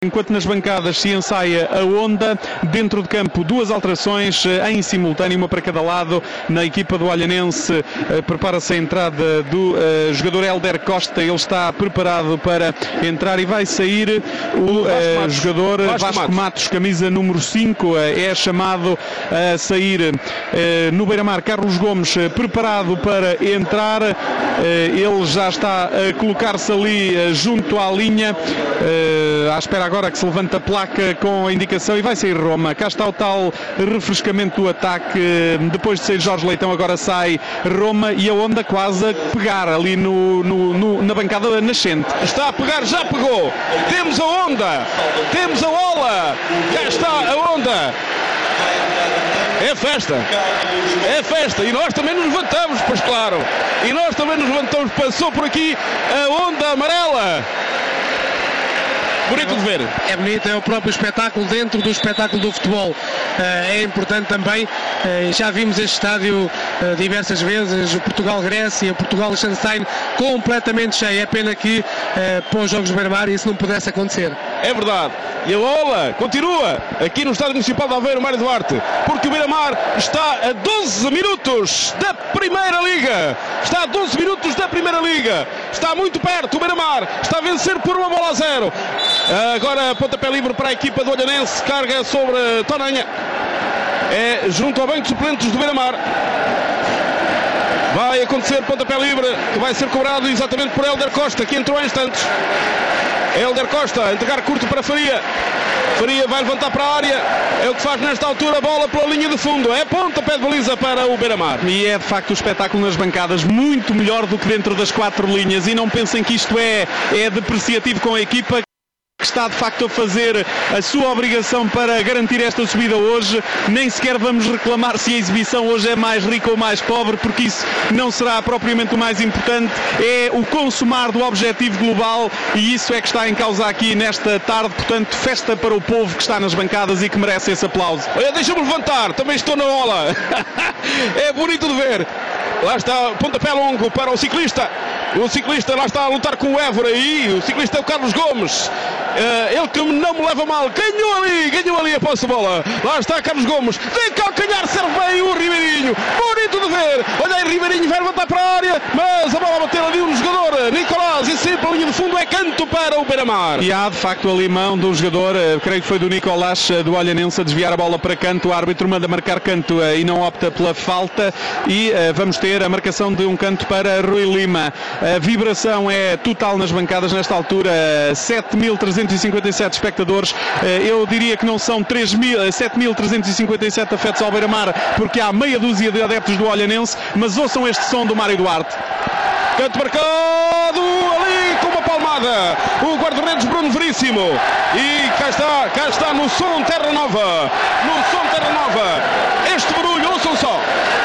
Enquanto nas bancadas se ensaia a onda, dentro de campo duas alterações em simultâneo, uma para cada lado. Na equipa do Olhanense prepara-se a entrada do jogador Hélder Costa. Ele está preparado para entrar e vai sair o jogador Vasco Matos, camisa número 5, é chamado a sair no Beira-Mar. Carlos Gomes preparado para entrar, ele já está a colocar-se ali junto à linha, à espera agora que se levanta a placa com a indicação e vai sair Roma. Cá está o tal refrescamento do ataque. Depois de sair Jorge Leitão, agora sai Roma e a onda quase a pegar ali na bancada nascente. Está a pegar, já pegou. Temos a onda, temos a ola. Cá está a onda. É festa, é festa, e nós também nos levantamos, pois claro, e nós também nos levantamos. Passou por aqui a onda amarela. Bonito de ver. É bonito, é o próprio espetáculo dentro do espetáculo do futebol. É importante também, já vimos este estádio diversas vezes, o Portugal-Grécia, o Portugal-Liechtenstein completamente cheio. É pena que para os Jogos do Beira-Mar isso não pudesse acontecer. É verdade. E a ola continua aqui no Estádio Municipal de Aveiro, Mário Duarte, porque o Beira-Mar está a 12 minutos da Primeira Liga. Está a 12 minutos da Primeira Liga. Está muito perto o Beira-Mar. Está a vencer por 1-0. Agora pontapé livre para a equipa do Olhanense. Carga sobre Tonanha. É junto ao banco de suplentes do Beira-Mar. Vai acontecer pontapé livre, que vai ser cobrado exatamente por Hélder Costa, que entrou há instantes. Hélder Costa a entregar curto para Faria. Faria vai levantar para a área. É o que faz nesta altura, a bola pela linha de fundo. É pontapé de baliza para o Beira-Mar. E é de facto o espetáculo nas bancadas muito melhor do que dentro das 4 linhas. E não pensem que isto é depreciativo com a equipa, que está de facto a fazer a sua obrigação para garantir esta subida hoje. Nem sequer vamos reclamar se a exibição hoje é mais rica ou mais pobre, porque isso não será propriamente o mais importante. É o consumar do objetivo global, e isso é que está em causa aqui nesta tarde. Portanto, festa para o povo que está nas bancadas e que merece esse aplauso. Olha, deixa-me levantar, também estou na ola. É bonito de ver. Lá está, pontapé longo para o ciclista. O ciclista lá está a lutar com o Évora, e o ciclista é o Carlos Gomes. Ele que não me leva mal, ganhou ali a posse de bola. Lá está Carlos Gomes, de calcanhar, serve bem o Ribeirinho. Bonito de ver. Olha aí, Ribeirinho vai levantar para a área, mas a bola a bater ali um jogador, Nicolás, e sempre a linha de fundo é canto para o Beira-Mar. E há de facto ali mão do jogador, creio que foi do Nicolás do Olhanense, a desviar a bola para canto. O árbitro manda marcar canto e não opta pela falta, e vamos ter a marcação de um canto para Rui Lima. A vibração é total nas bancadas nesta altura. 7.357 espectadores. Eu diria que não são 7.357 afetos ao Beira-Mar, porque há meia dúzia de adeptos do Olhanense. Mas ouçam este som do Mário Duarte. Canto marcado ali com uma palmada, o guarda-redes Bruno Veríssimo. E cá está no som Terra Nova. No som Terra Nova. Este barulho, ouçam só.